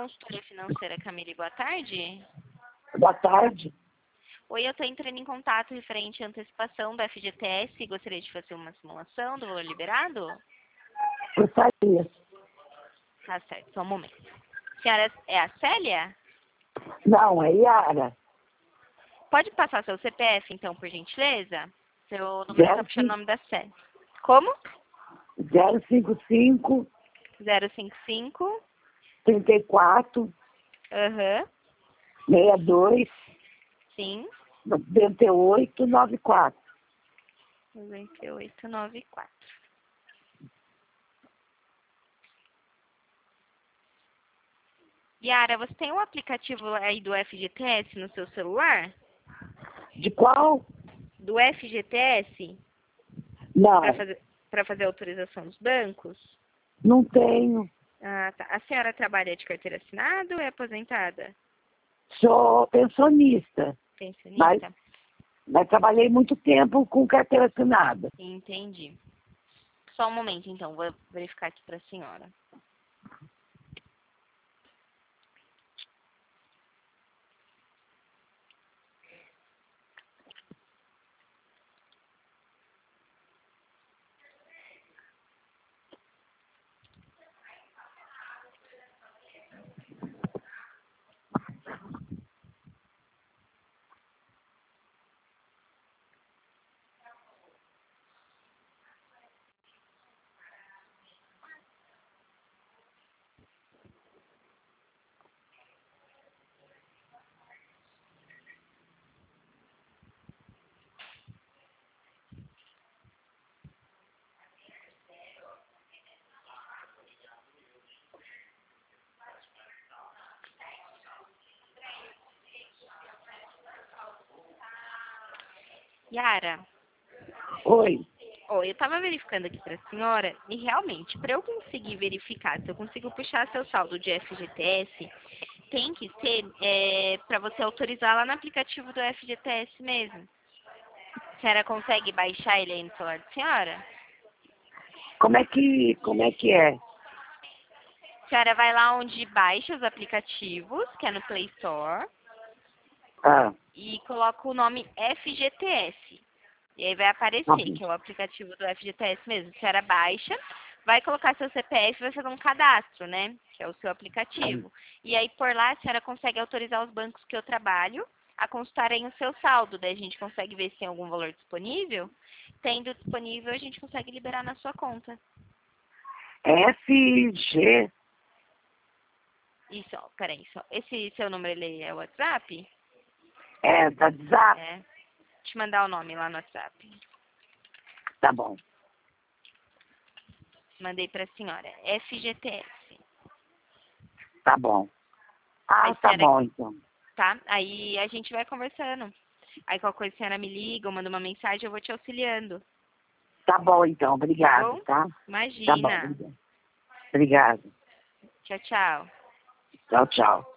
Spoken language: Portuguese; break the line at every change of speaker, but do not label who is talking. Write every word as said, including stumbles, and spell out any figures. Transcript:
consultoria financeira, Camille, boa tarde.
Boa tarde.
Oi, eu estou entrando em contato referente à antecipação do F G T S. Gostaria de fazer uma simulação do valor liberado?
Gostaria.
Tá certo, só um momento. Senhora, é a Célia?
Não, é Yara.
Pode passar seu C P F, então, por gentileza? Seu número está puxando o nome da Célia. Como?
zero cinco cinco,
zero cinco cinco.
trinta e quatro,
Aham.
sessenta e dois,
Sim.
noventa e oito, noventa e quatro.
noventa e oito, noventa e quatro. Yara, você tem um aplicativo aí do F G T S no seu celular?
De qual?
Do F G T S?
Não,
Para fazer, para fazer a autorização dos bancos?
não tenho.
Ah, tá. A senhora trabalha de carteira assinada ou é aposentada?
Sou pensionista, mas,
Pensionista?
mas trabalhei muito tempo com carteira assinada.
Entendi. Só um momento, então. Vou verificar aqui para a senhora. Yara,
Oi.
oh, eu estava verificando aqui para a senhora e realmente, para eu conseguir verificar se eu consigo puxar seu saldo de F G T S, tem que ser é, para você autorizar lá no aplicativo do F G T S mesmo. A senhora consegue baixar ele aí no celular da senhora?
Como é que, como é que é?
A senhora vai lá onde baixa os aplicativos, que é no Play Store,
Ah,
e coloca o nome F G T S. E aí vai
tá
aparecer,
bom.
que é o aplicativo do F G T S mesmo. A senhora baixa, vai colocar seu C P F e vai fazer um cadastro, né? Que é o seu aplicativo. E aí por lá a senhora consegue autorizar os bancos que eu trabalho a consultarem o seu saldo. Daí a gente consegue ver se tem algum valor disponível. Tendo disponível, a gente consegue liberar na sua conta.
F G,
Isso, ó, peraí, só. Esse seu número ele é o WhatsApp?
é da Zap.
É. Te mandar o nome lá no WhatsApp.
Tá bom.
Mandei pra senhora. F G T S.
Tá bom.
Aí,
Ah, tá
senhora,
bom, então.
tá? Aí a gente vai conversando. Aí qualquer coisa a senhora me liga ou manda uma mensagem, eu vou te auxiliando.
Tá bom, então.
Tá
Obrigado,
bom?
tá? Tá bom,
Imagina.
obrigado. Obrigado.
Tchau, tchau.
Tchau, tchau.